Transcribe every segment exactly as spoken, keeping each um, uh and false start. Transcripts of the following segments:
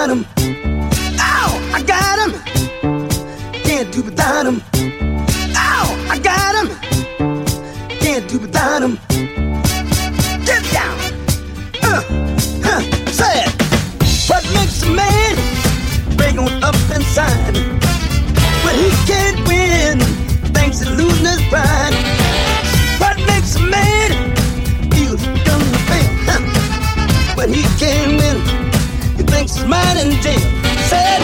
without him. Oh, I got him. Can't do without him. Oh, I got him. Can't do without him. Get down. Uh, huh, say it. What makes a man break on up inside? When he can't win, thinks he's losing his pride. What makes a man feel gonna fail? Huh? When he can't win, he thinks he's mine in jail. Said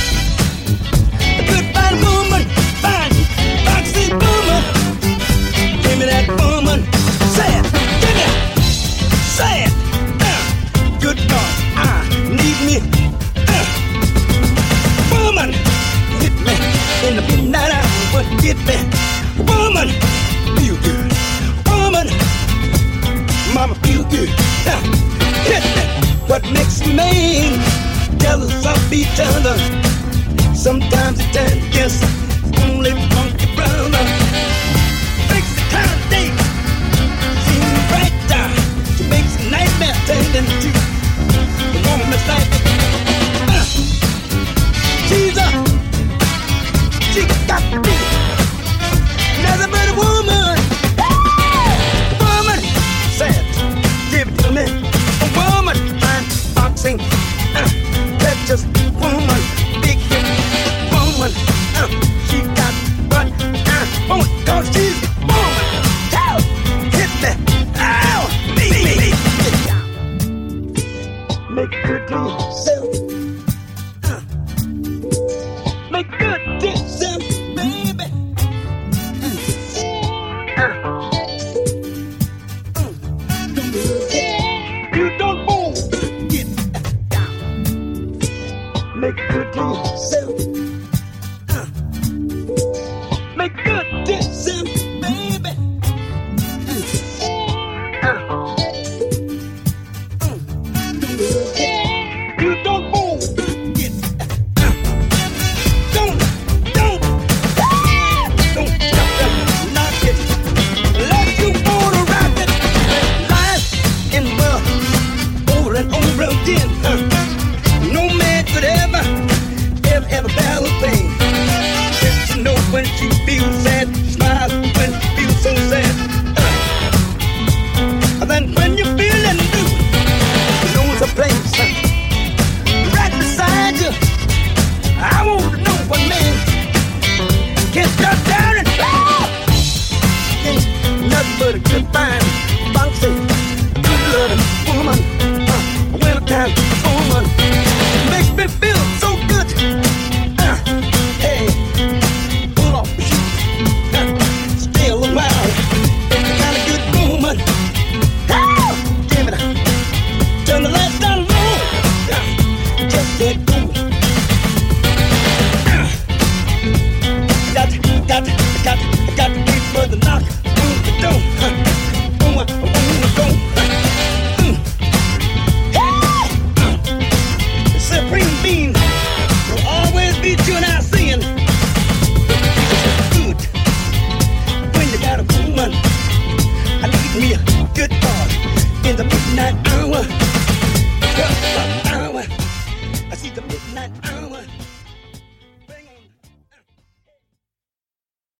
a good fine woman, fine, foxy woman. Give me that woman. Say it, give me it. Say it. Uh, good God, I need me. Uh, woman, hit me in the midnight hour. Get me, woman, feel good. Woman, mama feel good. Uh, hit me. What makes a man jealous of each other? Sometimes it turns against only funky brother. Makes the kind of day seem brighter. She makes a nightmare turn into the woman's life. Uh, she's a, she got to be nothing but a woman. Woman, say it, give it to me. A woman, fine, boxing, uh, that's just woman, big hip woman. Uh, she got butt, uh, woman, cause she's a woman. Tell, hit me, ow, me, me, me. Make her do.